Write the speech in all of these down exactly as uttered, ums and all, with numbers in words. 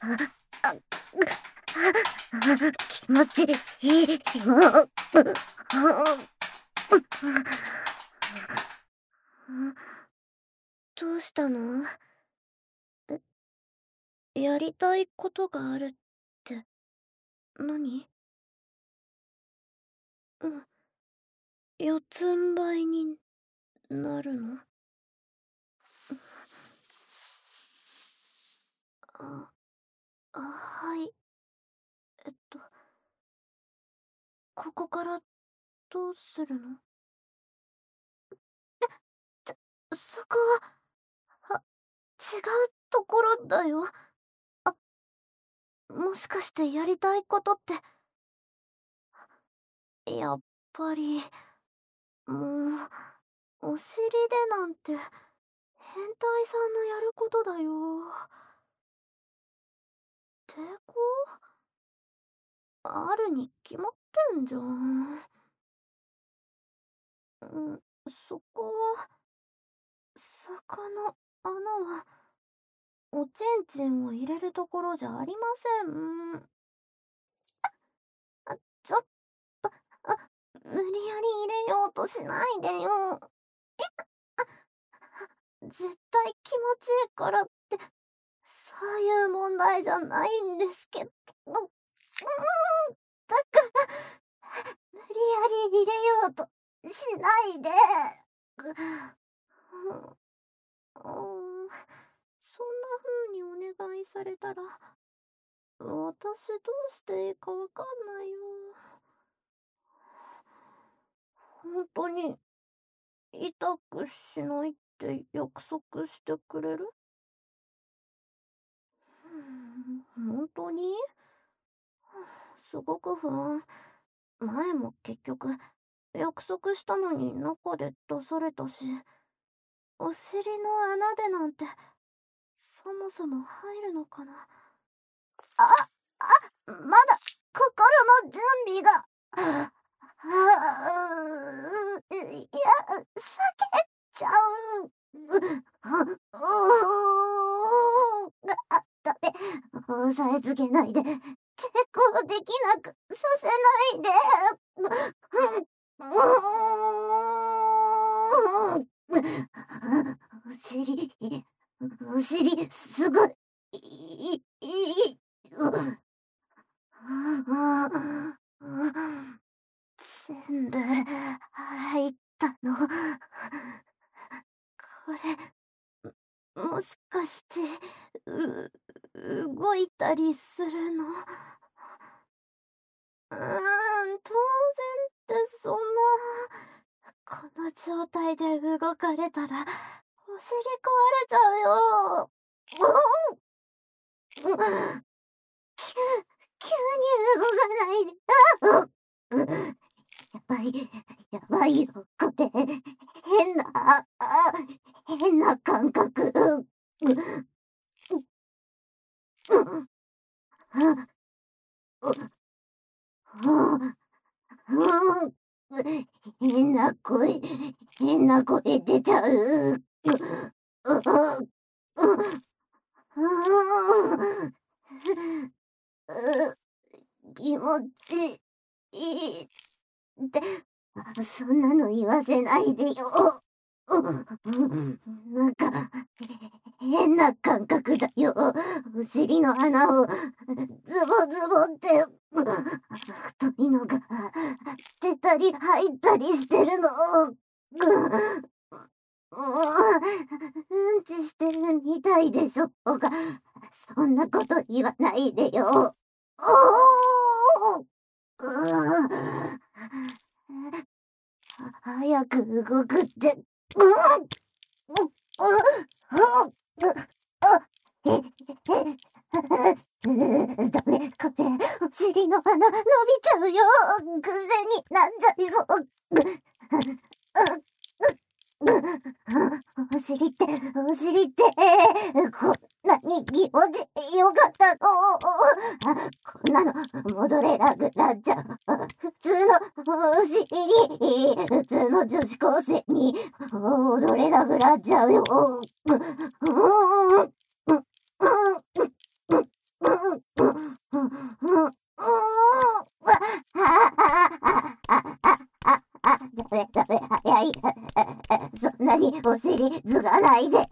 気持ちいいよ。どうしたの？やりたいことがあるって何？うん、四つん這いになるの？あ、あ、はい。えっと、ここからどうするの？そ、そこは、は、違うところだよ。あ、もしかしてやりたいことって。やっぱり、もう、お尻でなんて、変態さんのやることだよ。抵抗あるに決まってんじゃん。うん、そこは、坂の穴は、おちんちんを入れるところじゃありません。あ、ちょっと、あ、無理やり入れようとしないでよ。絶対気持ちいいからって、そういう問題じゃないんですけど。うーん、だから、無理やり入れようとしないで。う、うん、そんな風にお願いされたら、私どうしていいかわかんないよ。本当に痛くしないって約束してくれる？うん、本当に？すごく不安。前も結局約束したのに中で出されたし、お尻の穴でなんてそもそも入るのかな。あ、あ、まだ心の準備が。ああ、いや、避けちゃう。あ、ダメ。押さえつけないで。抵抗できなくさせないで。お尻、お尻、すごい、いい、いい。全部入ったの。これ、もしかして、う、動いたりするの？うーん、当然ってそんな。この状態で動かれたら、お尻壊れちゃうよ。うん、急、急に動かないで。あ、うん、やばい、やばいよ、これ。変な、あ、変な感覚。う、う、う、う、変な声、変な声出ちゃう。う、う、う、気持ちいいって、そんなの言わせないでよ。なんか、変な感覚だよ。お尻の穴を、ズボズボって、太いのが、出たり入ったりしてるの。うんちしてるみたいでしょとか、そんなこと言わないでよ。おー、早く動くって。うん、ダメ、これ、お尻の穴伸びちゃうよ。偶然になんじゃいそう。お尻って、お尻って、こんなに気持ちよかったの。こんなの、戻れなくなっちゃう。普通のお尻、普通の女子高生に戻れなくなっちゃうよ。 ダメダメ、早い。そんなにお尻ずがないで。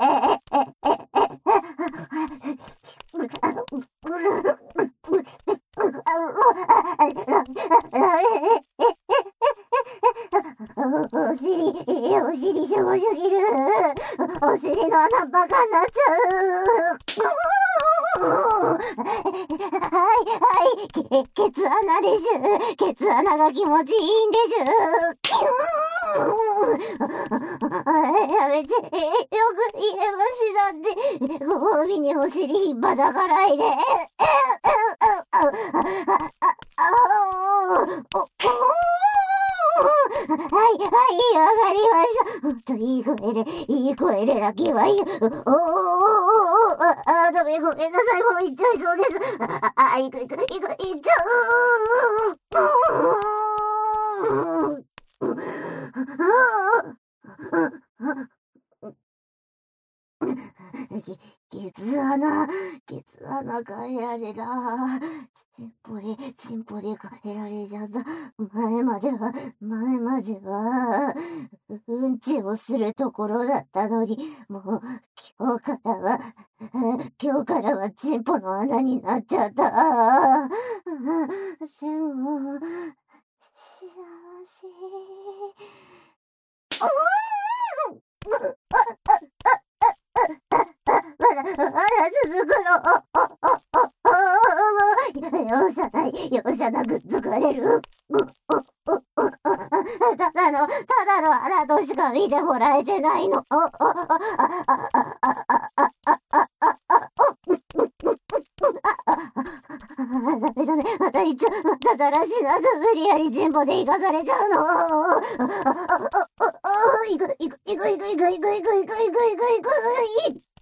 お尻、お尻しょぼすぎる。お尻の穴バカになっちゃう。はいはい、けケツ穴でしゅ。ケツ穴が気持ちいいんでしゅ。やめて、よく言えましだって。ご褒美にお尻ひっぱたからいで。はいはい、わかりました。ほんといい声で、いい声で泣きましょう。おーおーおーおー、あ、ダメ、ごめんなさい、もう行っちゃいそうです。あ、あ、行く行く、行く、行っちゃう。け、ケツ穴、ケツ穴変えられた。チンポで、チンポで変えられちゃった。前までは、前までは、うんちをするところだったのに、もう、今日からは、今日からはチンポの穴になっちゃった。でも、幸せ。まだ、まだ続くの。容赦ない、容赦なく疲れる。ただの、ただのあなたしか見てもらえてないの。ダメダメ、またいっちゃ、まただらしなく無理やりチンポで生かされちゃうの。いく、いく、いく、いく、いく、いく、いく、いく、いく、いく、いく、いく、いく。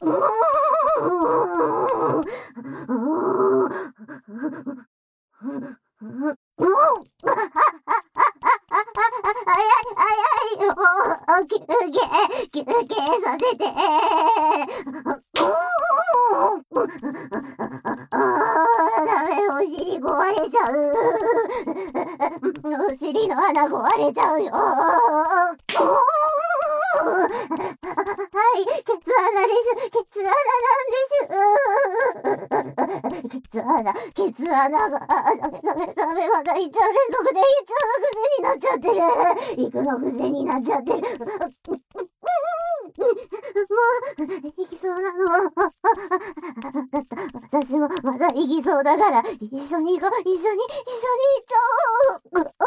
早い早い、もう休憩休憩させて。ダメ、お尻壊れちゃう。お尻の穴壊れちゃうよ。はい、ケツ穴です。ケツ穴なんです。ケツ穴、ケツ穴が、ダメダメダメ、まだ一丁連続で一丁の癖になっちゃってる。行くの癖になっちゃってる。もう、行きそうなの。私もまだ行きそうだから、一緒に行こう、一緒に、一緒に行っちゃおう。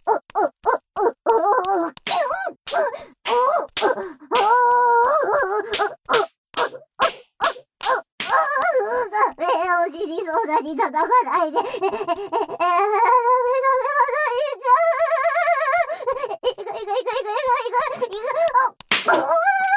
お尻そうだに叩かないで。ダメダメ、まだ行っちゃう。行く行く行く行く行く行く行く。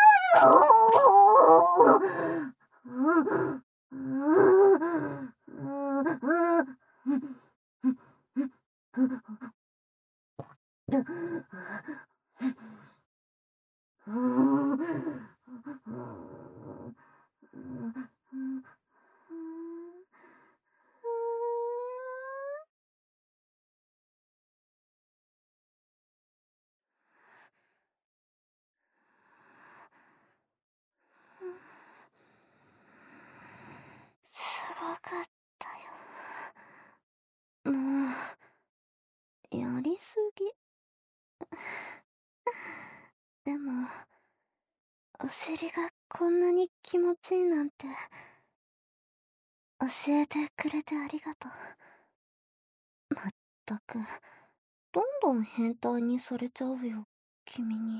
すごかったよ。もう、やりすぎ。でも、お尻がこんなに気持ちいいなんて、教えてくれてありがとう。まったく、どんどん変態にされちゃうよ、君に。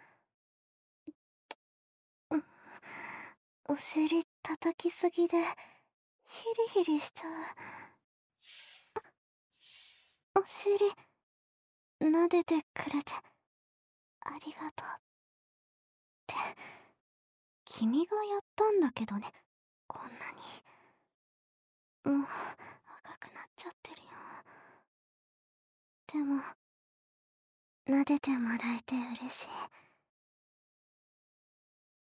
お尻叩きすぎで、ヒリヒリしちゃう。お尻、撫でてくれて、ありがとう。って、君がやったんだけどね、こんなに。もう、赤くなっちゃってるよ。でも、撫でてもらえて嬉しい。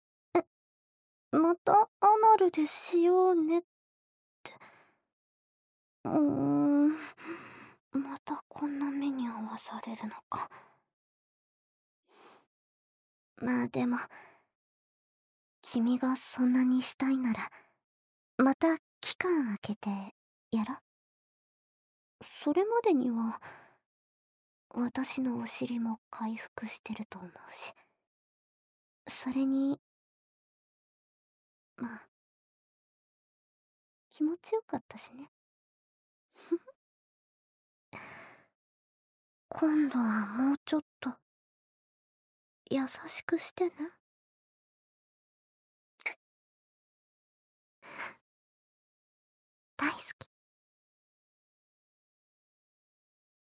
え、またアナルでしようねって。 うーん、またこんな目に遭わされるのか。まあでも、君がそんなにしたいなら、また期間空けてやろ。それまでには、私のお尻も回復してると思うし。それに、まあ、気持ちよかったしね。今度はもうちょっと、優しくしてね。大好き。